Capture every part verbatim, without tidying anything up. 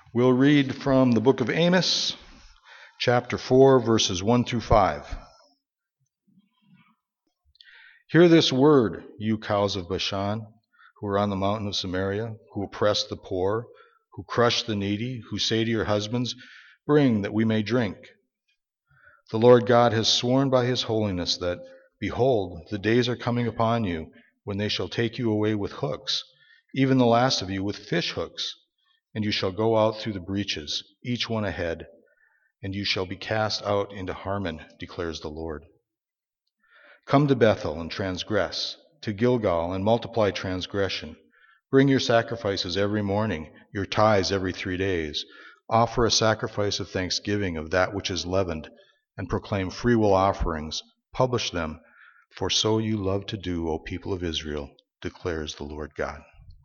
We'll read from the book of Amos, chapter four, verses one through five. Hear this word, you cows of Bashan, who are on the mountain of Samaria, who oppress the poor, who crush the needy, who say to your husbands, bring that we may drink. The Lord God has sworn by his holiness that, behold, the days are coming upon you when they shall take you away with hooks, even the last of you with fish hooks, and you shall go out through the breaches, each one ahead, and you shall be cast out into Harmon, declares the Lord. Come to Bethel and transgress, to Gilgal and multiply transgression. Bring your sacrifices every morning, your tithes every three days. Offer a sacrifice of thanksgiving of that which is leavened, and proclaim freewill offerings. Publish them, for so you love to do, O people of Israel, declares the Lord God.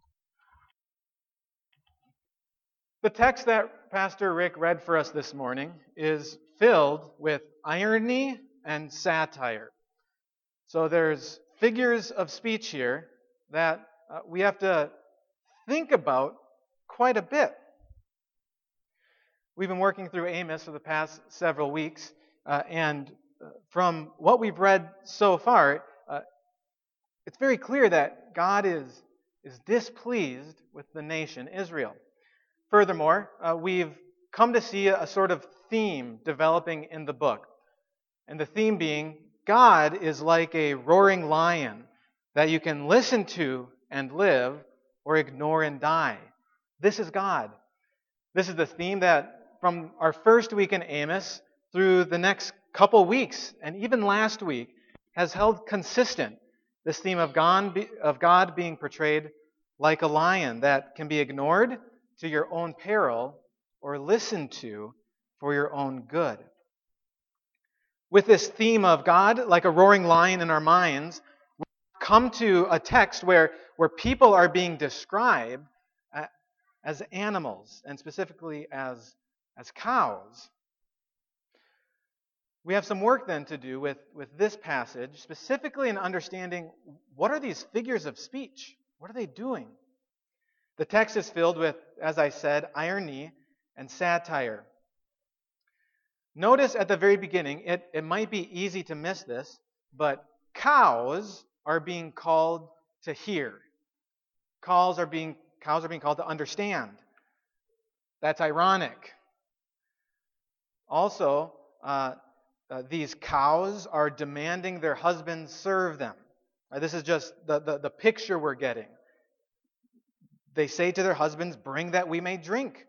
The text that Pastor Rick read for us this morning is filled with irony and satire. So there's figures of speech here that uh, we have to think about quite a bit. We've been working through Amos for the past several weeks, uh, and uh, from what we've read so far, uh, it's very clear that God is, is displeased with the nation Israel. Furthermore, uh, we've come to see a, a sort of theme developing in the book, and the theme being God is like a roaring lion that you can listen to and live or ignore and die. This is God. This is the theme that from our first week in Amos through the next couple weeks and even last week has held consistent. This theme of God, of God being portrayed like a lion that can be ignored to your own peril or listened to for your own good. With this theme of God, like a roaring lion in our minds, we come to a text where, where people are being described as animals, and specifically as, as cows. We have some work then to do with, with this passage, specifically in understanding what are these figures of speech? What are they doing? The text is filled with, as I said, irony and satire. Notice at the very beginning, it, it might be easy to miss this, but cows are being called to hear. Cows are being, cows are being called to understand. That's ironic. Also, uh, uh, these cows are demanding their husbands serve them. Uh, this is just the, the, the picture we're getting. They say to their husbands, bring that we may drink.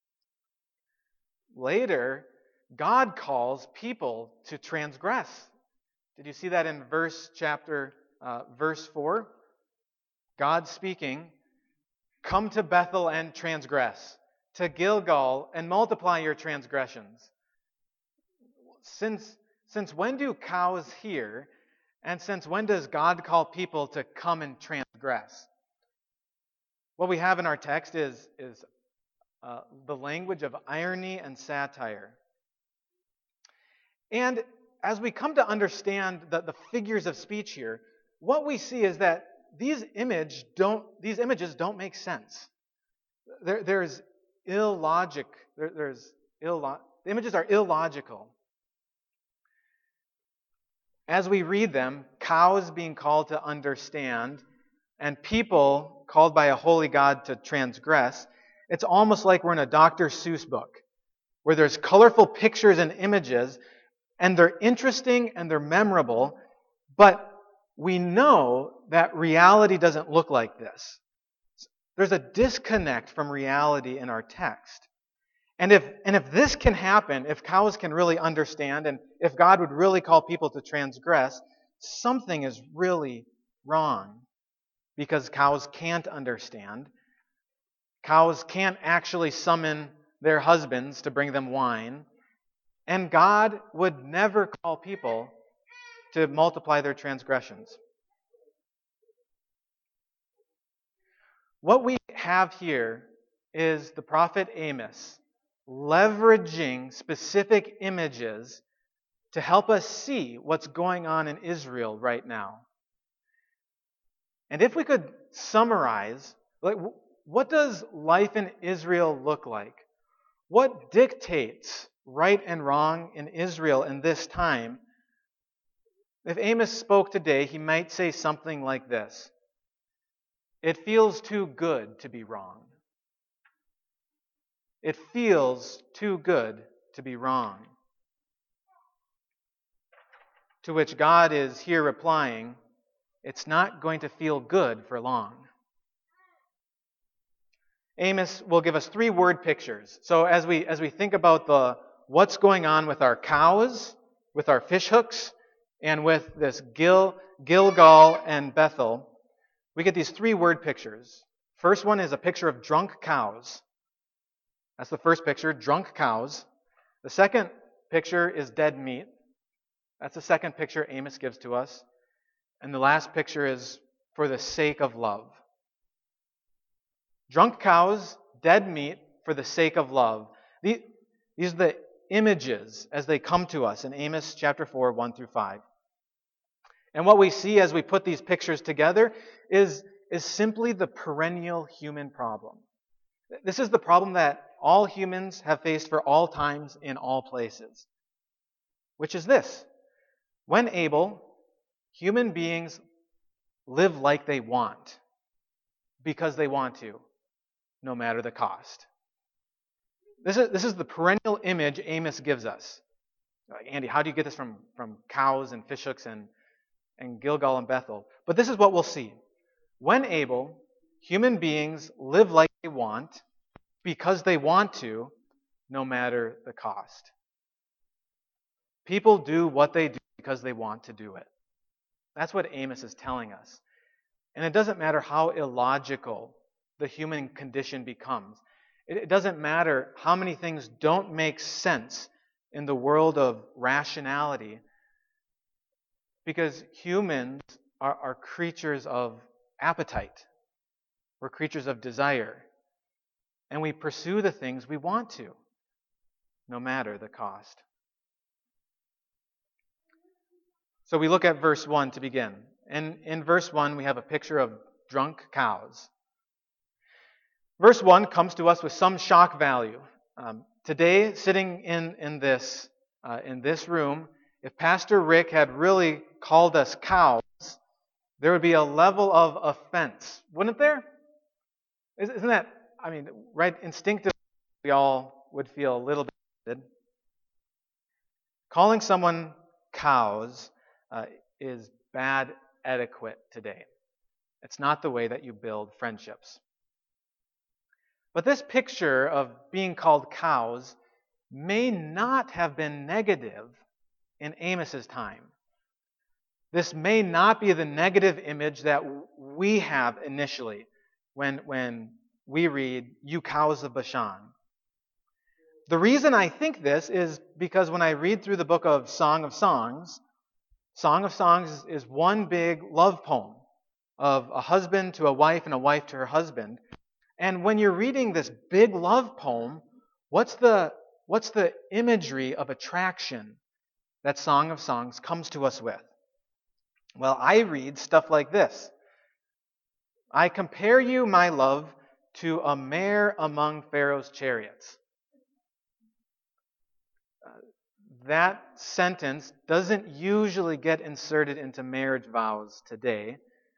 Later, God calls people to transgress. Did you see that in verse chapter, uh, verse four? God speaking, come to Bethel and transgress, to Gilgal and multiply your transgressions. Since, since when do cows hear, and since when does God call people to come and transgress? What we have in our text is, is uh, the language of irony and satire. And as we come to understand the, the figures of speech here, what we see is that these image don't these images don't make sense. There, there's illogic. There, there's illo- the images are illogical. As we read them, cows being called to understand, and people called by a holy God to transgress, it's almost like we're in a Doctor Seuss book, where there's colorful pictures and images, and they're interesting and they're memorable, but we know that reality doesn't look like this. There's a disconnect from reality in our text. And if, and if this can happen, if cows can really understand, and if God would really call people to transgress, something is really wrong. Because cows can't understand. Cows can't actually summon their husbands to bring them wine. And God would never call people to multiply their transgressions. What we have here is the prophet Amos leveraging specific images to help us see what's going on in Israel right now. And if we could summarize, like, what does life in Israel look like? what dictates right and wrong in Israel in this time? If Amos spoke today, he might say something like this: it feels too good to be wrong. It feels too good to be wrong. To which God is here replying, it's not going to feel good for long. Amos will give us three word pictures. So as we as we think about the what's going on with our cows, with our fish hooks, and with this Gil, Gilgal and Bethel, we get these three word pictures. First one is a picture of drunk cows. That's the first picture, drunk cows. The second picture is dead meat. That's the second picture Amos gives to us. And the last picture is for the sake of love. Drunk cows, dead meat, for the sake of love. These are the images as they come to us in Amos chapter four, one through five. And what we see as we put these pictures together is, is simply the perennial human problem. This is the problem that all humans have faced for all times in all places, which is this: when able, human beings live like they want because they want to, no matter the cost. This is, this is the perennial image Amos gives us. Like, Andy, how do you get this from, from cows and fish hooks and, and Gilgal and Bethel? But this is what we'll see. When able, human beings live like they want because they want to, no matter the cost. People do what they do because they want to do it. That's what Amos is telling us. And it doesn't matter how illogical the human condition becomes. It doesn't matter how many things don't make sense in the world of rationality, because humans are, are creatures of appetite. We're creatures of desire. And we pursue the things we want to, no matter the cost. So we look at verse one to begin. And in verse one, we have a picture of drunk cows. Verse one comes to us with some shock value. Um, today, sitting in, in, this, uh, in this room, if Pastor Rick had really called us cows, there would be a level of offense, wouldn't there? Isn't that, I mean, right, instinctively, we all would feel a little bit offended. Calling someone cows uh, is bad etiquette today. It's not the way that you build friendships. But this picture of being called cows may not have been negative in Amos's time. This may not be the negative image that we have initially when, when we read, "You cows of Bashan." The reason I think this is because when I read through the book of Song of Songs, Song of Songs is, is one big love poem of a husband to a wife and a wife to her husband. And when you're reading this big love poem, what's the, what's the imagery of attraction that Song of Songs comes to us with? Well, I read stuff like this. "I compare you, my love, to a mare among Pharaoh's chariots." Uh, that sentence doesn't usually get inserted into marriage vows today.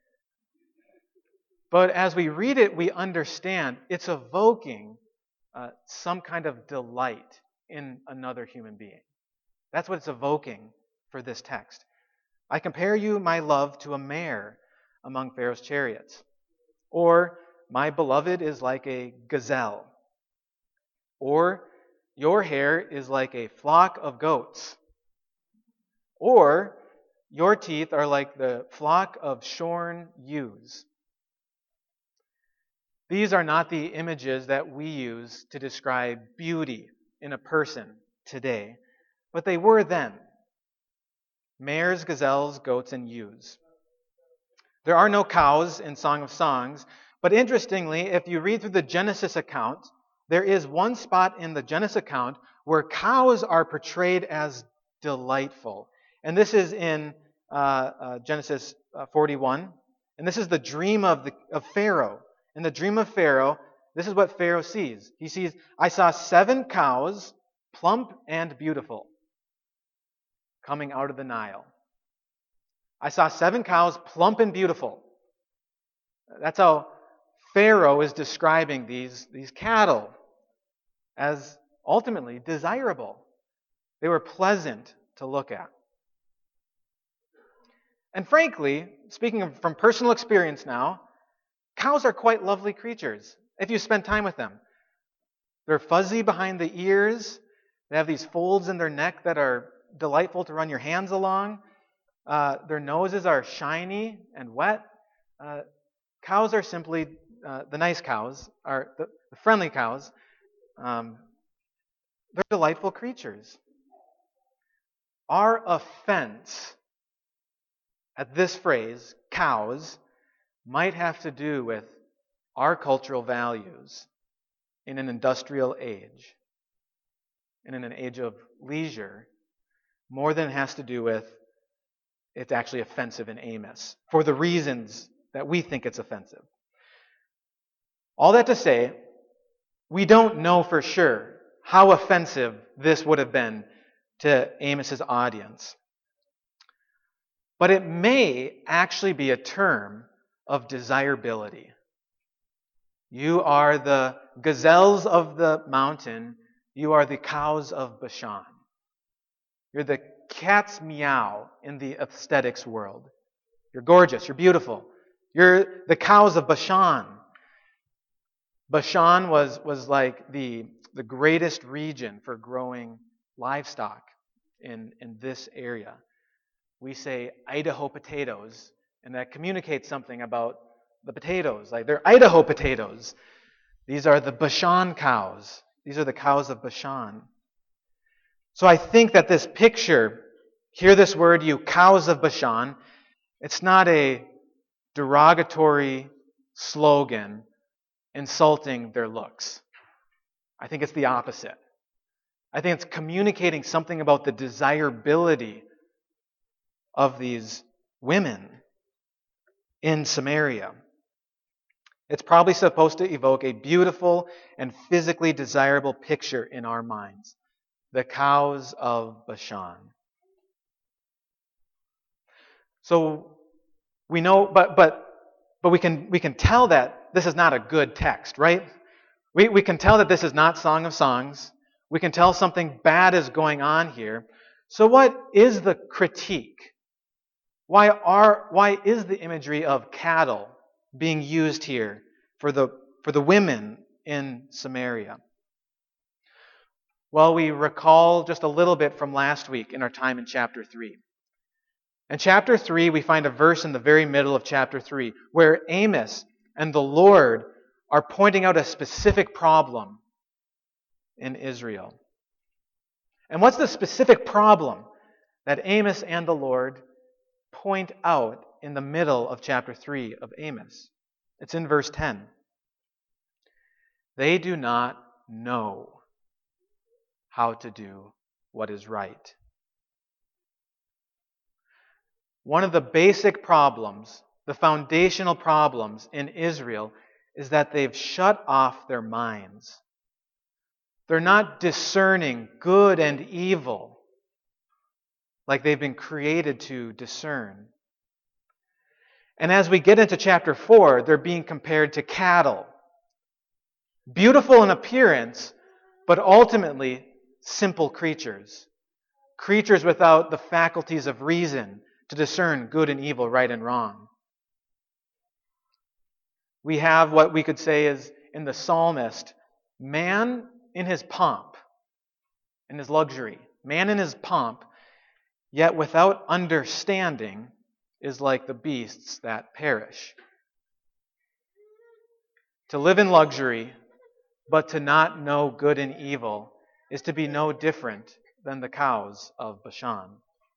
But as we read it, we understand it's evoking uh, some kind of delight in another human being. That's what it's evoking for this text. "I compare you, my love, to a mare among Pharaoh's chariots." Or, "My beloved is like a gazelle." Or, "Your hair is like a flock of goats." Or, "Your teeth are like the flock of shorn ewes." These are not the images that we use to describe beauty in a person today, but they were then. Mares, gazelles, goats, and ewes. There are no cows in Song of Songs, but interestingly, if you read through the Genesis account, there is one spot in the Genesis account where cows are portrayed as delightful. And this is in uh, uh, Genesis uh, forty-one. And this is the dream of, the, of Pharaoh. In the dream of Pharaoh, this is what Pharaoh sees. He sees, I saw seven cows, plump and beautiful, coming out of the Nile. I saw seven cows, plump and beautiful. That's how Pharaoh is describing these, these cattle as ultimately desirable. They were pleasant to look at. And frankly, speaking of, from personal experience now, cows are quite lovely creatures if you spend time with them. They're fuzzy behind the ears. They have these folds in their neck that are delightful to run your hands along. Uh, their noses are shiny and wet. Uh, cows are simply, uh, the nice cows, are the, the friendly cows. Um, they're delightful creatures. Our offense at this phrase, cows, might have to do with our cultural values in an industrial age and in an age of leisure, more than it has to do with it's actually offensive in Amos, for the reasons that we think it's offensive. All that to say, we don't know for sure how offensive this would have been to Amos's audience. But it may actually be a term of desirability. You are the gazelles of the mountain. You are the cows of Bashan. You're the cat's meow in the aesthetics world. You're gorgeous. You're beautiful. You're the cows of Bashan. Bashan was, was like the, the greatest region for growing livestock in, in this area. We say Idaho potatoes, and that communicates something about the potatoes. Like they're Idaho potatoes. These are the Bashan cows. These are the cows of Bashan. So I think that this picture, hear this word, you cows of Bashan, it's not a derogatory slogan insulting their looks. I think it's the opposite. I think it's communicating something about the desirability of these women in Samaria. It's probably supposed to evoke a beautiful and physically desirable picture in our minds. The cows of Bashan. So we know, but but but we can we can tell that this is not a good text, right? We we can tell that this is not Song of Songs. We can tell something bad is going on here. So what is the critique? Why are why is the imagery of cattle being used here for the for the women in Samaria? Well, we recall just a little bit from last week in our time in chapter three. In chapter three, we find a verse in the very middle of chapter three where Amos and the Lord are pointing out a specific problem in Israel. And what's the specific problem that Amos and the Lord point out in the middle of chapter three of Amos? It's in verse ten. They do not know how to do what is right. One of the basic problems, the foundational problems in Israel, is that they've shut off their minds. They're not discerning good and evil like they've been created to discern. And as we get into chapter four, they're being compared to cattle. Beautiful in appearance, but ultimately simple creatures. Creatures without the faculties of reason to discern good and evil, right and wrong. We have what we could say is, in the psalmist, man in his pomp, in his luxury. Man in his pomp, yet without understanding, is like the beasts that perish. To live in luxury, but to not know good and evil, is to be no different than the cows of Bashan.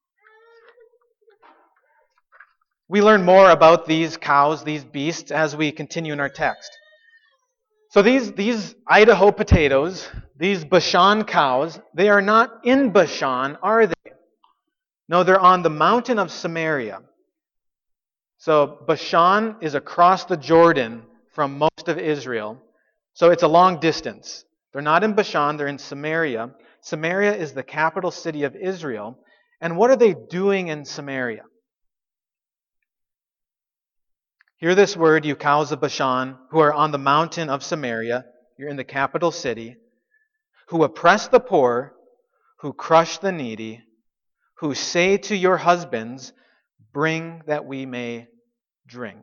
We learn more about these cows, these beasts, as we continue in our text. So these, these Idaho potatoes, these Bashan cows, they are not in Bashan, are they? No, they're on the mountain of Samaria. So Bashan is across the Jordan from most of Israel. So it's a long distance. They're not in Bashan, they're in Samaria. Samaria is the capital city of Israel. And what are they doing in Samaria? Hear this word, you cows of Bashan, who are on the mountain of Samaria. You're in the capital city. Who oppress the poor, who crush the needy, who say to your husbands, bring that we may drink.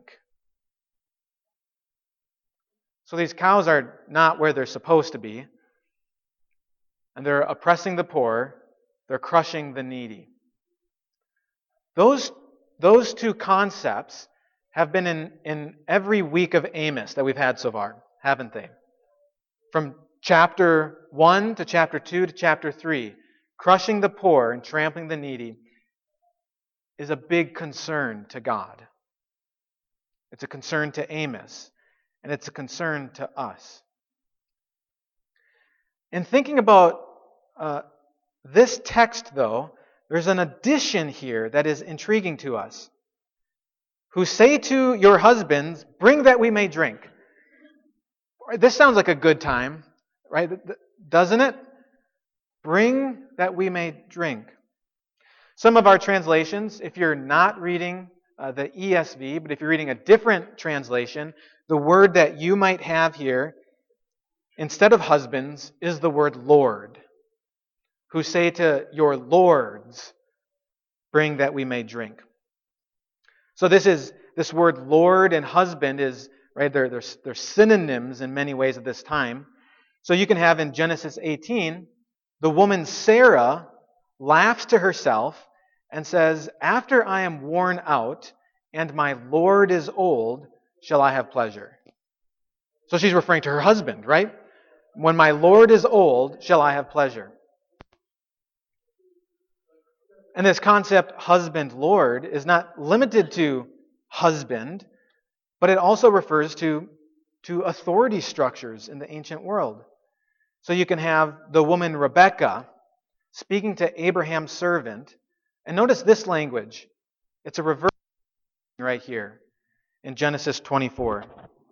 So these cows are not where they're supposed to be. And they're oppressing the poor. They're crushing the needy. Those, those two concepts have been in, in every week of Amos that we've had so far, haven't they? From chapter one to chapter two to chapter three, crushing the poor and trampling the needy is a big concern to God. It's a concern to Amos, and it's a concern to us. In thinking about uh, this text, though, there's an addition here that is intriguing to us. Who say to your husbands, bring that we may drink. This sounds like a good time, right? Doesn't it? Bring that we may drink. Some of our translations, if you're not reading uh, the E S V, but if you're reading a different translation, the word that you might have here, instead of husbands, is the word Lord. Who say to your lords, bring that we may drink. So this is this word Lord and husband is, right, they're, they're, they're synonyms in many ways at this time. So you can have in Genesis eighteen, the woman Sarah laughs to herself and says, after I am worn out and my Lord is old, shall I have pleasure. So she's referring to her husband, right? When my Lord is old, shall I have pleasure. And this concept, husband-lord, is not limited to husband, but it also refers to, to authority structures in the ancient world. So you can have the woman Rebekah speaking to Abraham's servant. And notice this language. It's a reverse right here in Genesis twenty-four.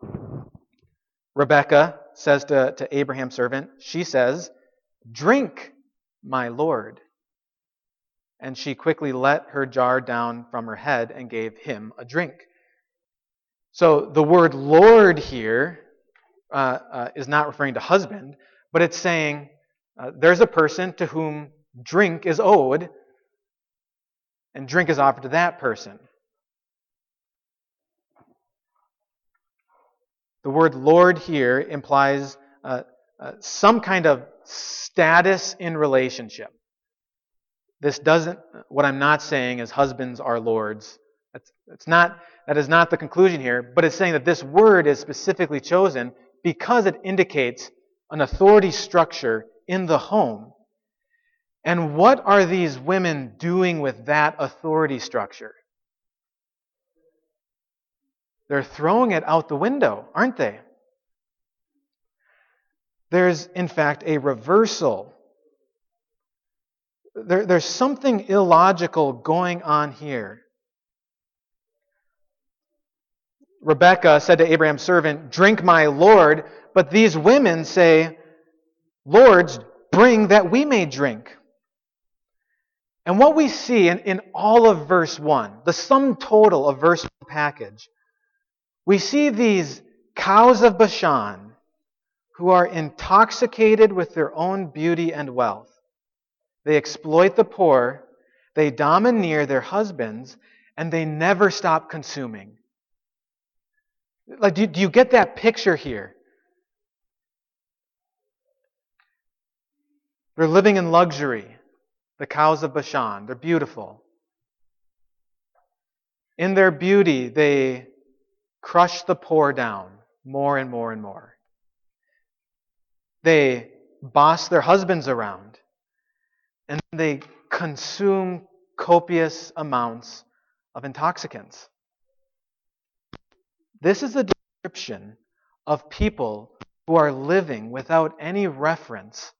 Rebekah says to, to Abraham's servant, she says, drink, my Lord. And she quickly let her jar down from her head and gave him a drink. So the word Lord here uh, uh, is not referring to husband, but it's saying uh, there's a person to whom drink is owed, and drink is offered to that person. The word Lord here implies uh, uh, some kind of status in relationship. This doesn't, what I'm not saying is husbands are lords. That's, that's not, that is not the conclusion here, but it's saying that this word is specifically chosen because it indicates an authority structure in the home. And what are these women doing with that authority structure? They're throwing it out the window, aren't they? There's, in fact, a reversal. There, there's something illogical going on here. Rebekah said to Abraham's servant, drink, my Lord. But these women say, Lords, bring that we may drink. And what we see in, in all of verse one, the sum total of verse one package, we see these cows of Bashan who are intoxicated with their own beauty and wealth. They exploit the poor, they domineer their husbands, and they never stop consuming. Like, do, do you get that picture here? They're living in luxury, the cows of Bashan. They're beautiful. In their beauty, they crush the poor down more and more and more. They boss their husbands around. And they consume copious amounts of intoxicants. This is a description of people who are living without any reference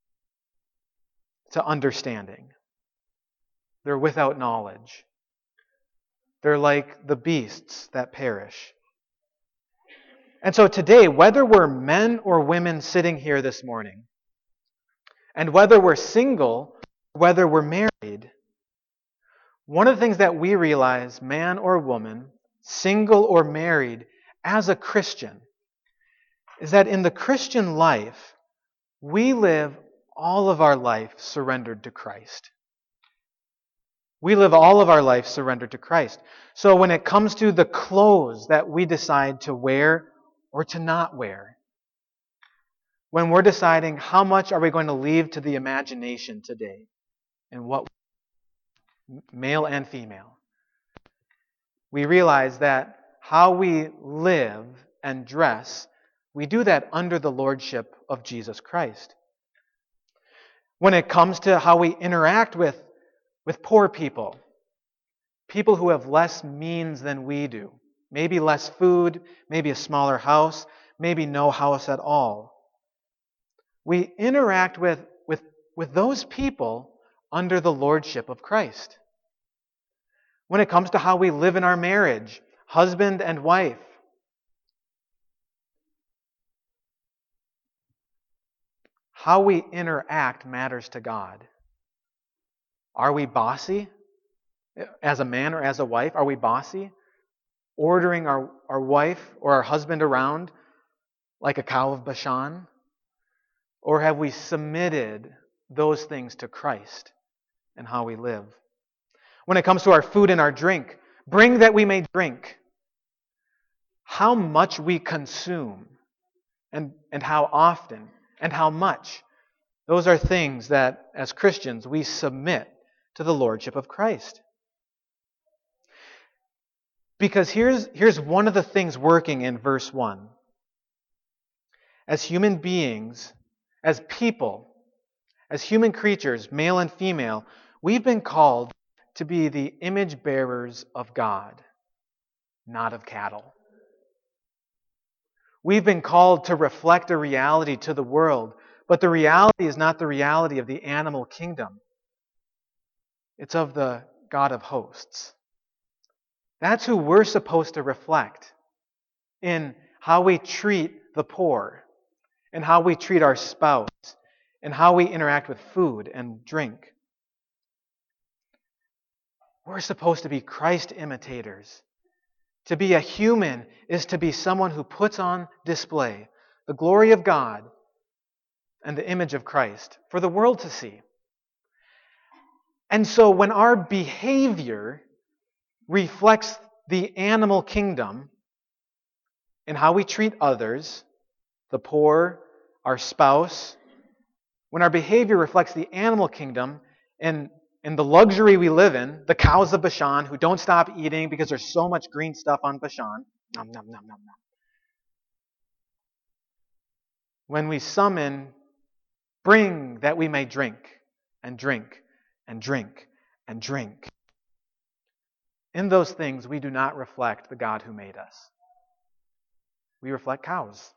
to understanding. They're without knowledge. They're like the beasts that perish. And so today, whether we're men or women sitting here this morning, and whether we're single, whether we're married, one of the things that we realize, man or woman, single or married, as a Christian, is that in the Christian life, we live all of our life surrendered to Christ. We live all of our life surrendered to Christ. So when it comes to the clothes that we decide to wear or to not wear, when we're deciding how much are we going to leave to the imagination today, and what, male and female, we realize that how we live and dress, we do that under the lordship of Jesus Christ. When it comes to how we interact with, with poor people, people who have less means than we do, maybe less food, maybe a smaller house, maybe no house at all, we interact with, with, with those people under the lordship of Christ. When it comes to how we live in our marriage, husband and wife, how we interact matters to God. Are we bossy as a man or as a wife? Are we bossy? Ordering our, our wife or our husband around like a cow of Bashan? Or have we submitted those things to Christ and how we live? When it comes to our food and our drink, bring that we may drink. How much we consume and, and how often and how much. Those are things that, as Christians, we submit to the lordship of Christ. Because here's, here's one of the things working in verse one. As human beings, as people, as human creatures, male and female, we've been called to be the image bearers of God, not of cattle. We've been called to reflect a reality to the world, but the reality is not the reality of the animal kingdom. It's of the God of hosts. That's who we're supposed to reflect in how we treat the poor, and how we treat our spouse, and how we interact with food and drink. We're supposed to be Christ imitators. To be a human is to be someone who puts on display the glory of God and the image of Christ for the world to see. And so when our behavior reflects the animal kingdom in how we treat others, the poor, our spouse, when our behavior reflects the animal kingdom in, in the luxury we live in, the cows of Bashan who don't stop eating because there's so much green stuff on Bashan, nom, nom, nom, nom, nom. When we summon, bring that we may drink, and drink, and drink, and drink. In those things, we do not reflect the God who made us. We reflect cows.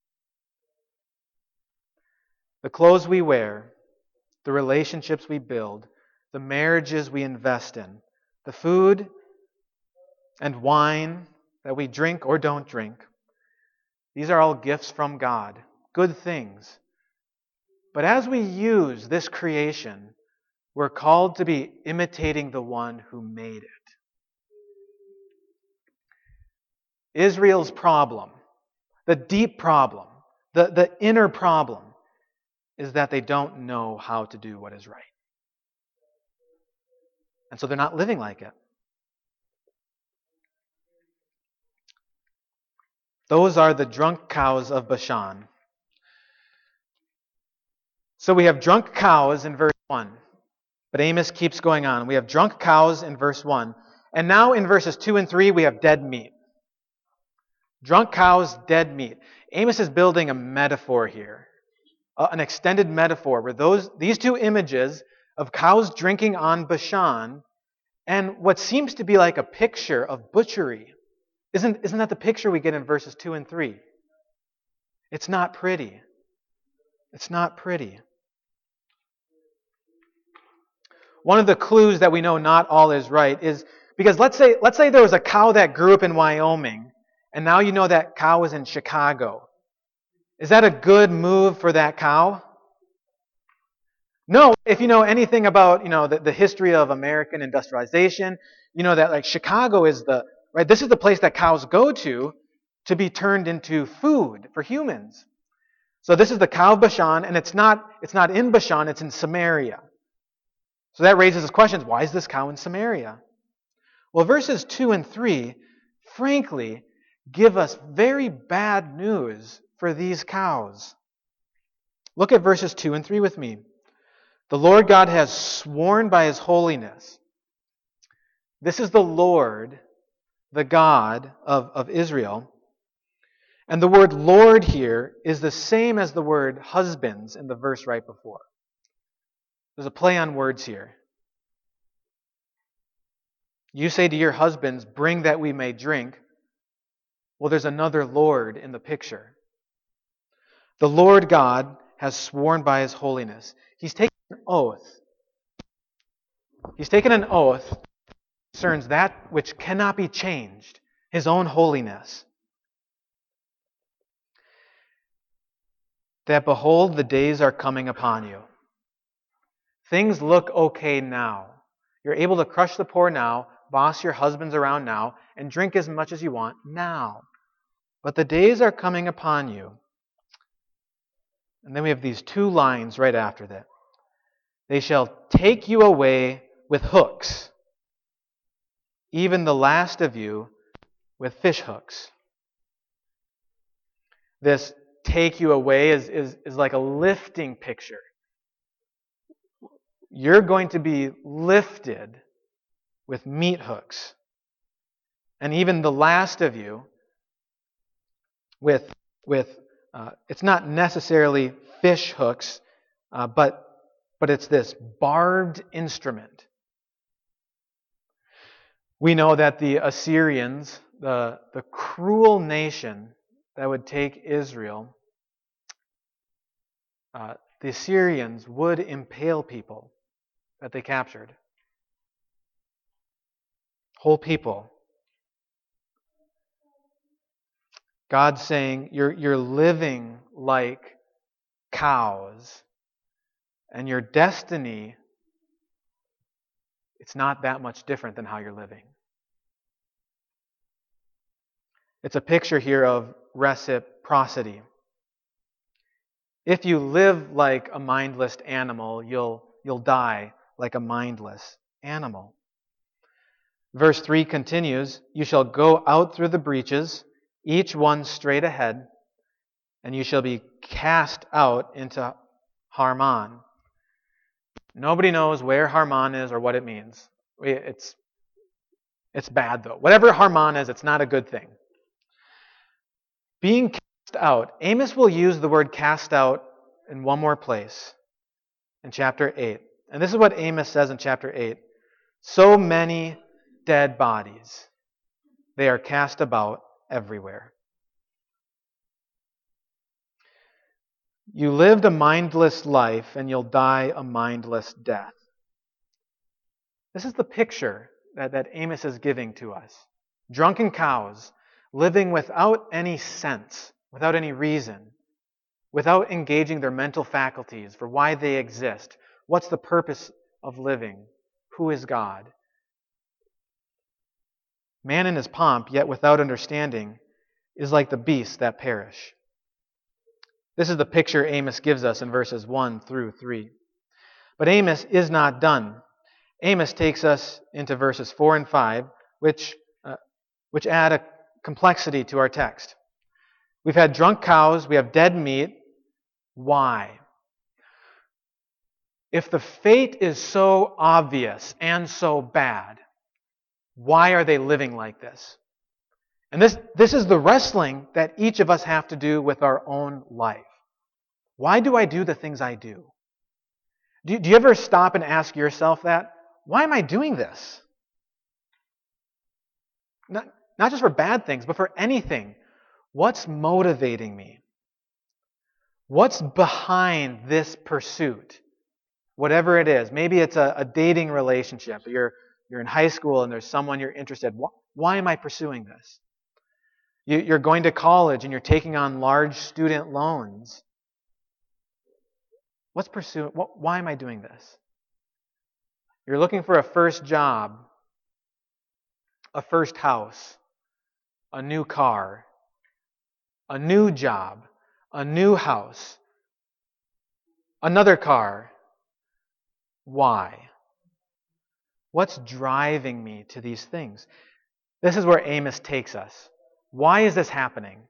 The clothes we wear, the relationships we build, the marriages we invest in, the food and wine that we drink or don't drink, these are all gifts from God, good things. But as we use this creation, we're called to be imitating the one who made it. Israel's problem, the deep problem, the, the inner problem, is that they don't know how to do what is right. And so they're not living like it. Those are the drunk cows of Bashan. So we have drunk cows in verse one. But Amos keeps going on. We have drunk cows in verse one. And now in verses two and three, we have dead meat. Drunk cows, dead meat. Amos is building a metaphor here. An extended metaphor where those these two images of cows drinking on Bashan and what seems to be like a picture of butchery. Isn't, isn't that the picture we get in verses two and three? It's not pretty. It's not pretty. One of the clues that we know not all is right is because let's say let's say there was a cow that grew up in Wyoming and now you know that cow is in Chicago. Is that a good move for that cow? No. If you know anything about, you know, the, the history of American industrialization, you know that like Chicago is the, right, this is the place that cows go to to be turned into food for humans. So this is the cow of Bashan, and it's not, it's not in Bashan, it's in Samaria. So that raises the questions, why is this cow in Samaria? Well, verses two and three, frankly, give us very bad news for these cows. Look at verses two and three with me. The Lord God has sworn by His holiness. This is the Lord, the God of, of Israel. And the word Lord here is the same as the word husbands in the verse right before. There's a play on words here. You say to your husbands, bring that we may drink. Well, there's another Lord in the picture. The Lord God has sworn by His holiness. He's taken an oath. He's taken an oath that concerns that which cannot be changed, His own holiness. That behold, the days are coming upon you. Things look okay now. You're able to crush the poor now, boss your husbands around now, and drink as much as you want now. But the days are coming upon you. And then we have these two lines right after that. They shall take you away with hooks, even the last of you with fish hooks. This take you away is, is, is like a lifting picture. You're going to be lifted with meat hooks. And even the last of you with, with uh, it's not necessarily fish hooks, uh, but, but it's this barbed instrument. We know that the Assyrians, the, the cruel nation that would take Israel, uh, the Assyrians would impale people that they captured. Whole people. God's saying, you're, you're living like cows, and your destiny, it's not that much different than how you're living. It's a picture here of reciprocity. If you live like a mindless animal, you'll, you'll die like a mindless animal. Verse three continues, you shall go out through the breaches, each one straight ahead, and you shall be cast out into Harmon. Nobody knows where Harmon is or what it means. It's, it's bad, though. Whatever Harmon is, it's not a good thing. Being cast out. Amos will use the word cast out in one more place, in chapter eight. And this is what Amos says in chapter eight. So many dead bodies, they are cast about everywhere. You lived a mindless life, and you'll die a mindless death. This is the picture that, that Amos is giving to us. Drunken cows, living without any sense, without any reason, without engaging their mental faculties for why they exist. What's the purpose of living? Who is God? Man in his pomp, yet without understanding, is like the beasts that perish. This is the picture Amos gives us in verses one through three. But Amos is not done. Amos takes us into verses four and five, which, uh, which add a complexity to our text. We've had drunk cows, we have dead meat. Why? If the fate is so obvious and so bad, why are they living like this? And this, this is the wrestling that each of us have to do with our own life. Why do I do the things I do? Do, do you ever stop and ask yourself that? Why am I doing this? Not, not just for bad things, but for anything. What's motivating me? What's behind this pursuit? Whatever it is. Maybe it's a, a dating relationship. You're, you're in high school and there's someone you're interested in. Why am I pursuing this? You, you're going to college and you're taking on large student loans. What's pursuing? What, why am I doing this? You're looking for a first job, a first house, a new car, a new job, a new house, another car. Why? What's driving me to these things? This is where Amos takes us. Why is this happening?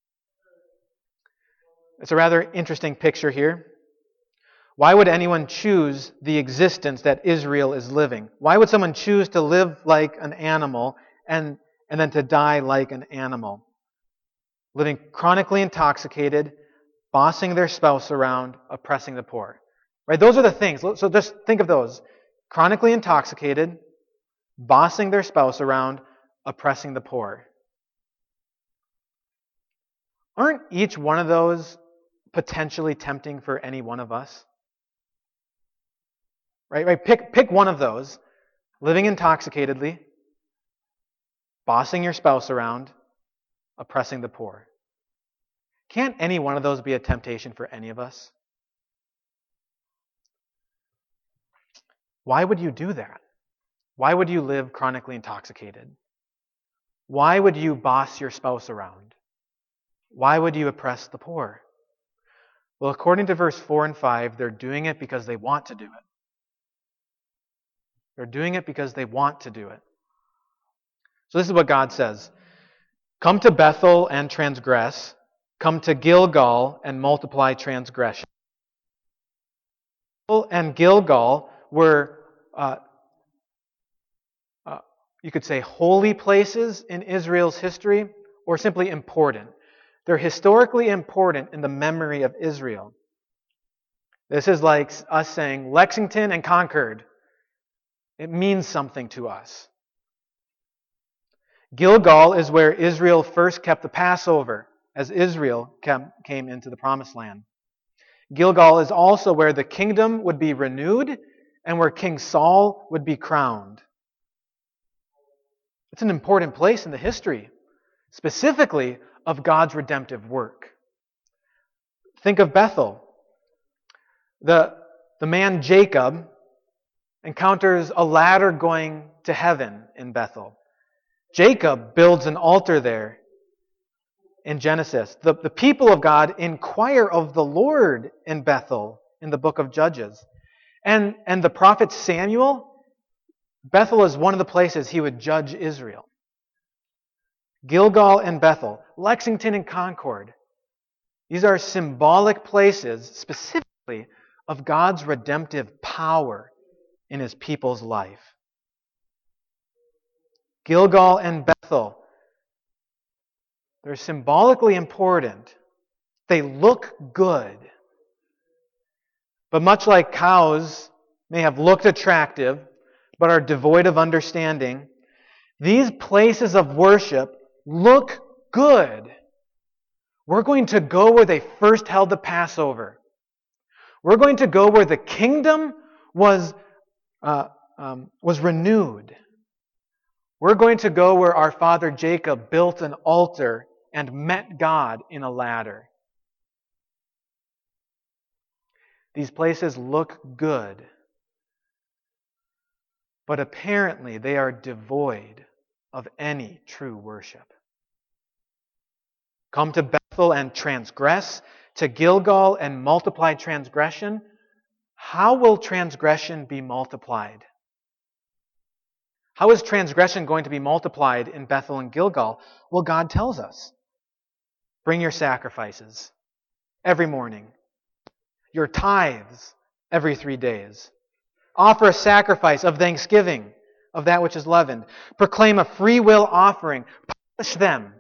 It's a rather interesting picture here. Why would anyone choose the existence that Israel is living? Why would someone choose to live like an animal and, and then to die like an animal? Living chronically intoxicated, bossing their spouse around, oppressing the poor. Right? Those are the things. So just think of those. Chronically intoxicated, bossing their spouse around, oppressing the poor. Aren't each one of those potentially tempting for any one of us? Right? Right? Pick, pick one of those. Living intoxicatedly, bossing your spouse around, oppressing the poor. Can't any one of those be a temptation for any of us? Why would you do that? Why would you live chronically intoxicated? Why would you boss your spouse around? Why would you oppress the poor? Well, according to verse four and five, they're doing it because they want to do it. They're doing it because they want to do it. So this is what God says. Come to Bethel and transgress. Come to Gilgal and multiply transgression. Bethel and Gilgal were, uh, uh, you could say, holy places in Israel's history, or simply important. They're historically important in the memory of Israel. This is like us saying Lexington and Concord. It means something to us. Gilgal is where Israel first kept the Passover as Israel came into the Promised Land. Gilgal is also where the kingdom would be renewed and where King Saul would be crowned. It's an important place in the history, specifically of God's redemptive work. Think of Bethel. The, the man Jacob encounters a ladder going to heaven in Bethel. Jacob builds an altar there in Genesis. The, the people of God inquire of the Lord in Bethel in the book of Judges. And, and the prophet Samuel, Bethel is one of the places he would judge Israel. Gilgal and Bethel, Lexington and Concord. These are symbolic places specifically of God's redemptive power in His people's life. Gilgal and Bethel, they're symbolically important. They look good. But much like cows may have looked attractive, but are devoid of understanding, these places of worship look good. We're going to go where they first held the Passover. We're going to go where the kingdom was, uh, um, was renewed. We're going to go where our father Jacob built an altar and met God in a ladder. These places look good, but apparently they are devoid of any true worship. Come to Bethel and transgress, to Gilgal and multiply transgression. How will transgression be multiplied? How is transgression going to be multiplied in Bethel and Gilgal? Well, God tells us. Bring your sacrifices every morning. Your tithes every three days. Offer a sacrifice of thanksgiving of that which is leavened. Proclaim a free will offering. Publish them.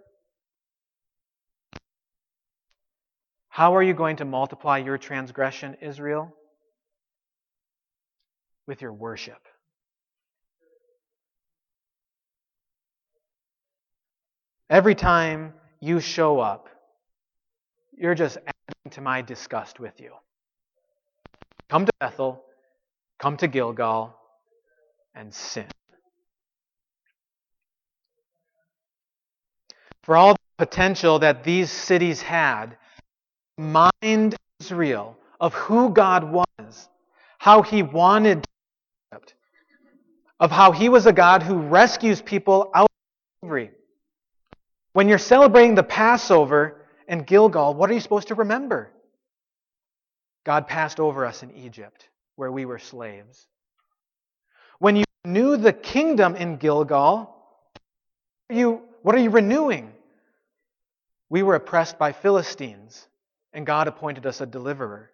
How are you going to multiply your transgression, Israel? With your worship. Every time you show up, you're just adding to my disgust with you. Come to Bethel, come to Gilgal, and sin. For all potential that these cities had, remind Israel of who God was, how he wanted Egypt, of how he was a God who rescues people out of slavery. When you're celebrating the Passover in Gilgal, what are you supposed to remember? God passed over us in Egypt, where we were slaves. When you renew the kingdom in Gilgal, you, what are you renewing? We were oppressed by Philistines, and God appointed us a deliverer.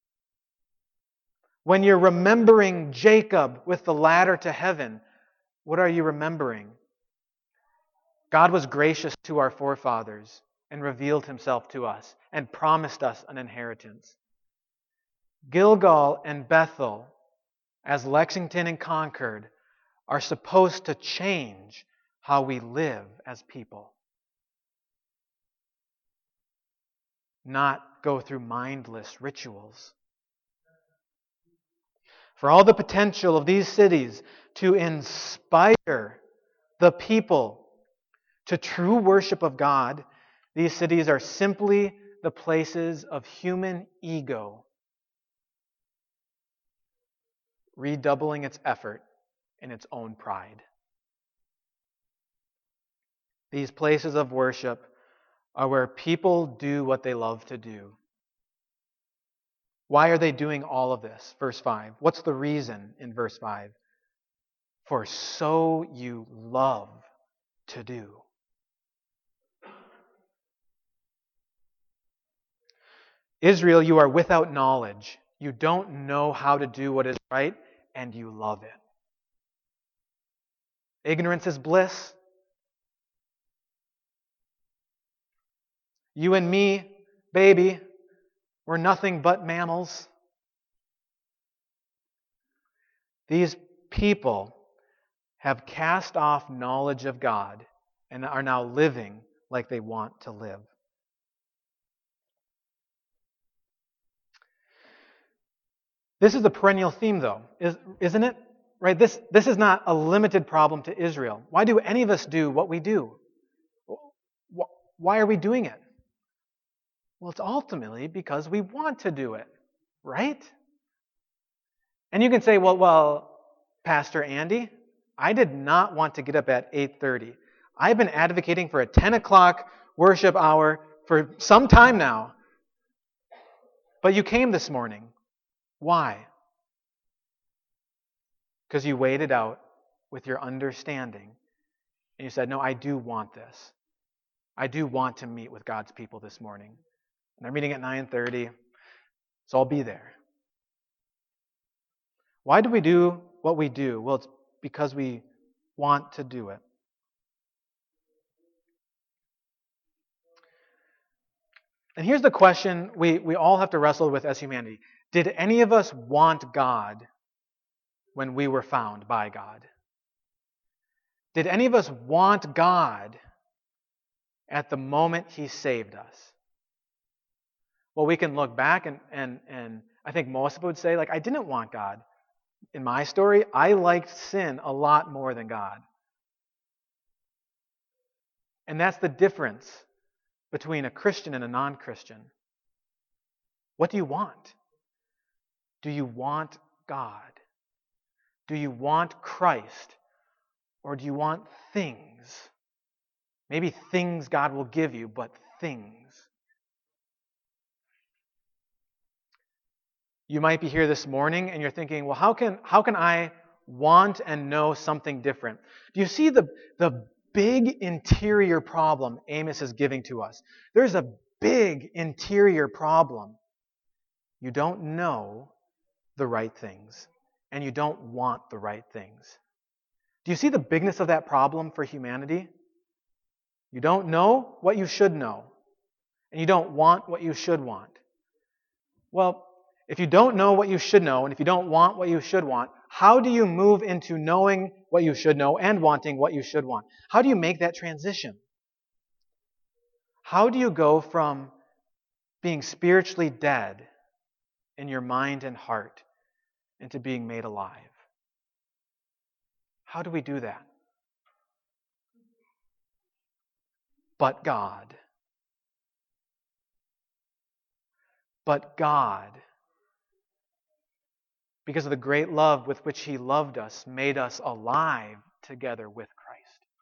When you're remembering Jacob with the ladder to heaven, what are you remembering? God was gracious to our forefathers and revealed himself to us and promised us an inheritance. Gilgal and Bethel, as Lexington and Concord, are supposed to change how we live as people. Not go through mindless rituals. For all the potential of these cities to inspire the people to true worship of God, these cities are simply the places of human ego, redoubling its effort in its own pride. These places of worship are where people do what they love to do. Why are they doing all of this? Verse five. What's the reason in verse five? For so you love to do. Israel, you are without knowledge. You don't know how to do what is right, and you love it. Ignorance is bliss. You and me, baby, we're nothing but mammals. These people have cast off knowledge of God and are now living like they want to live. This is a perennial theme, though, isn't it? Right? This, this is not a limited problem to Israel. Why do any of us do what we do? Why are we doing it? Well, it's ultimately because we want to do it, right? And you can say, well, well, Pastor Andy, I did not want to get up at eight thirty. I've been advocating for a ten o'clock worship hour for some time now. But you came this morning. Why? Because you weighed it out with your understanding. And you said, no, I do want this. I do want to meet with God's people this morning. And they're meeting at nine thirty, so I'll be there. Why do we do what we do? Well, it's because we want to do it. And here's the question we, we all have to wrestle with as humanity. Did any of us want God when we were found by God? Did any of us want God at the moment He saved us? Well, we can look back and, and, and I think most of us would say, like, I didn't want God. In my story, I liked sin a lot more than God. And that's the difference between a Christian and a non-Christian. What do you want? Do you want God? Do you want Christ? Or do you want things? Maybe things God will give you, but things. You might be here this morning and you're thinking, well, how can how can I want and know something different? Do you see the, the big interior problem Amos is giving to us? There's a big interior problem. You don't know the right things, and you don't want the right things. Do you see the bigness of that problem for humanity? You don't know what you should know, and you don't want what you should want. Well, if you don't know what you should know, and if you don't want what you should want, how do you move into knowing what you should know and wanting what you should want? How do you make that transition? How do you go from being spiritually dead in your mind and heart into being made alive? How do we do that? but God. But God, because of the great love with which He loved us, made us alive together with Christ.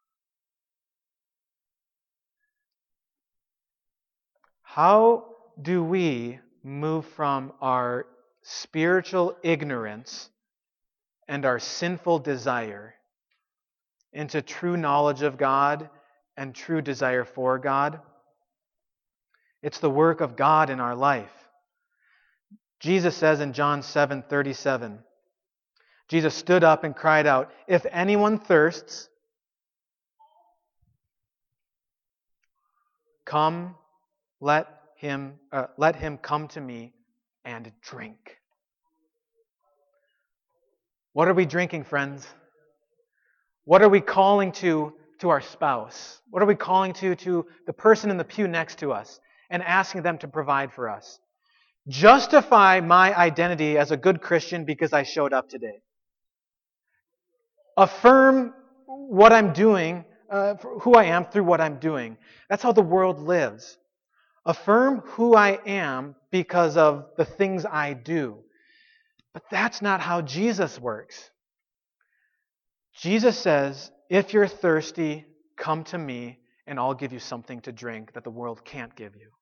How do we move from our spiritual ignorance and our sinful desire into true knowledge of God and true desire for God? It's the work of God in our life. Jesus says in John seven thirty-seven, Jesus stood up and cried out, "If anyone thirsts, come, let him, uh, let him come to me and drink." What are we drinking, friends? What are we calling to to our spouse? What are we calling to to the person in the pew next to us and asking them to provide for us? Justify my identity as a good Christian because I showed up today. Affirm what I'm doing, uh, who I am through what I'm doing. That's how the world lives. Affirm who I am because of the things I do. But that's not how Jesus works. Jesus says, if you're thirsty, come to me and I'll give you something to drink that the world can't give you.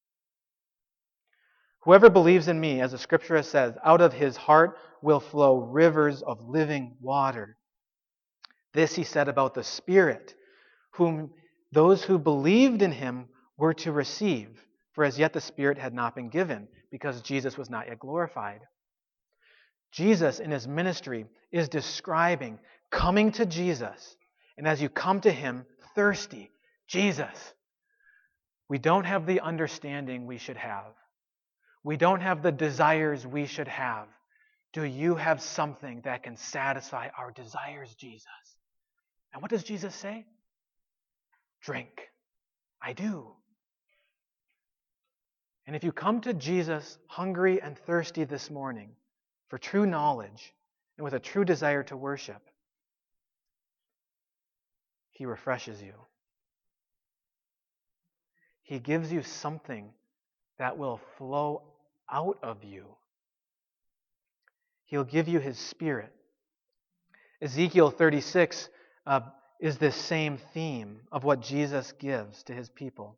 Whoever believes in me, as the scripture says, out of his heart will flow rivers of living water. This he said about the Spirit, whom those who believed in him were to receive. For as yet the Spirit had not been given, because Jesus was not yet glorified. Jesus in his ministry is describing coming to Jesus. And as you come to him thirsty, Jesus, we don't have the understanding we should have. We don't have the desires we should have. Do you have something that can satisfy our desires, Jesus? And what does Jesus say? Drink. I do. And if you come to Jesus hungry and thirsty this morning for true knowledge and with a true desire to worship, he refreshes you. He gives you something that will flow out of you. He'll give you his Spirit. Ezekiel thirty-six uh, is this same theme of what Jesus gives to his people.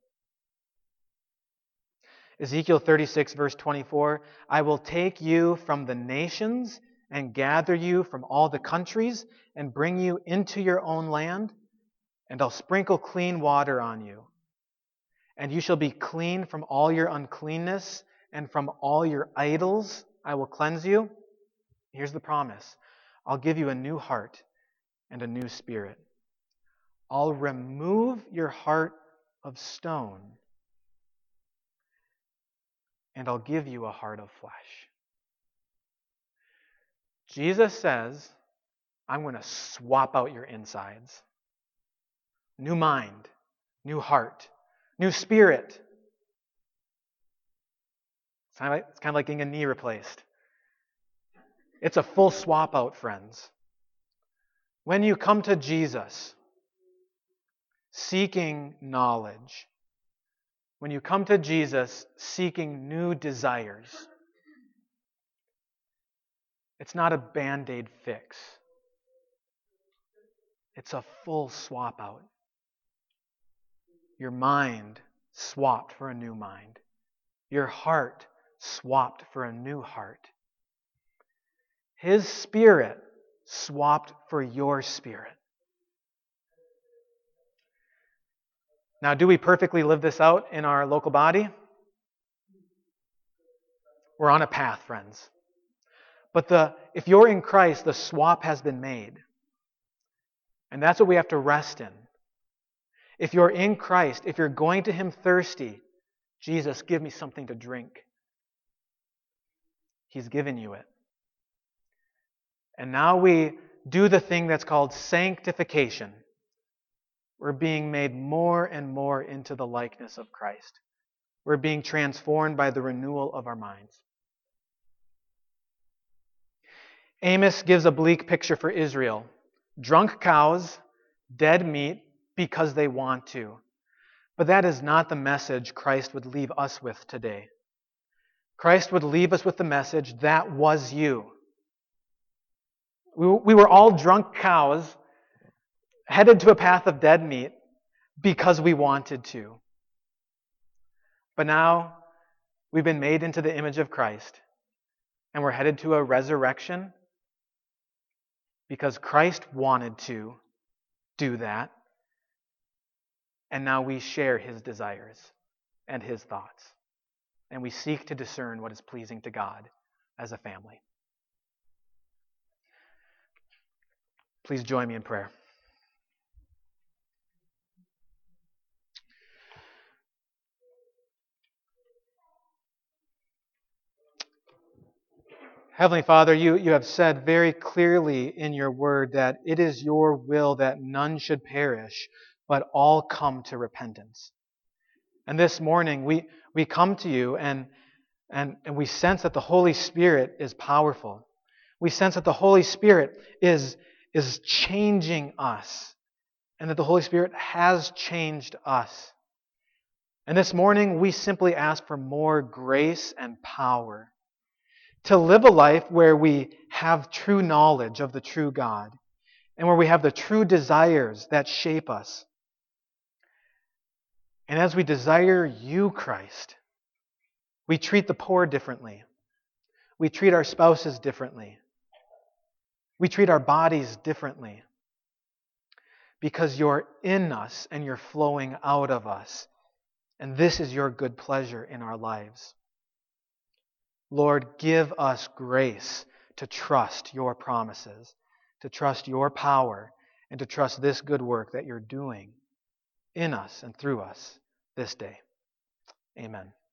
Ezekiel thirty-six, verse twenty-four, I will take you from the nations and gather you from all the countries and bring you into your own land, and I'll sprinkle clean water on you. And you shall be clean from all your uncleanness, and from all your idols I will cleanse you. Here's the promise. I'll give you a new heart and a new spirit. I'll remove your heart of stone, and I'll give you a heart of flesh. Jesus says, I'm going to swap out your insides. New mind, new heart, new spirit. It's kind of like, it's kind of like getting a knee replaced. It's a full swap out, friends. When you come to Jesus seeking knowledge, when you come to Jesus seeking new desires, it's not a Band-Aid fix. It's a full swap out. Your mind swapped for a new mind. Your heart swapped for a new heart. His Spirit swapped for your spirit. Now, do we perfectly live this out in our local body? We're on a path, friends. But the if you're in Christ, the swap has been made. And that's what we have to rest in. If you're in Christ, if you're going to him thirsty, Jesus, give me something to drink. He's given you it. And now we do the thing that's called sanctification. We're being made more and more into the likeness of Christ. We're being transformed by the renewal of our minds. Amos gives a bleak picture for Israel. Drunk cows, dead meat, because they want to. But that is not the message Christ would leave us with today. Christ would leave us with the message, that was you. We we were all drunk cows headed to a path of dead meat because we wanted to. But now we've been made into the image of Christ, and we're headed to a resurrection because Christ wanted to do that, and now we share His desires and His thoughts, and we seek to discern what is pleasing to God as a family. Please join me in prayer. Heavenly Father, you, you have said very clearly in your word that it is your will that none should perish, but all come to repentance. And this morning we, we come to you and, and, and we sense that the Holy Spirit is powerful. We sense that the Holy Spirit is, is changing us, and that the Holy Spirit has changed us. And this morning we simply ask for more grace and power to live a life where we have true knowledge of the true God and where we have the true desires that shape us. And as we desire you, Christ, we treat the poor differently. We treat our spouses differently. We treat our bodies differently because you're in us and you're flowing out of us. And this is your good pleasure in our lives. Lord, give us grace to trust your promises, to trust your power, and to trust this good work that you're doing in us and through us this day. Amen.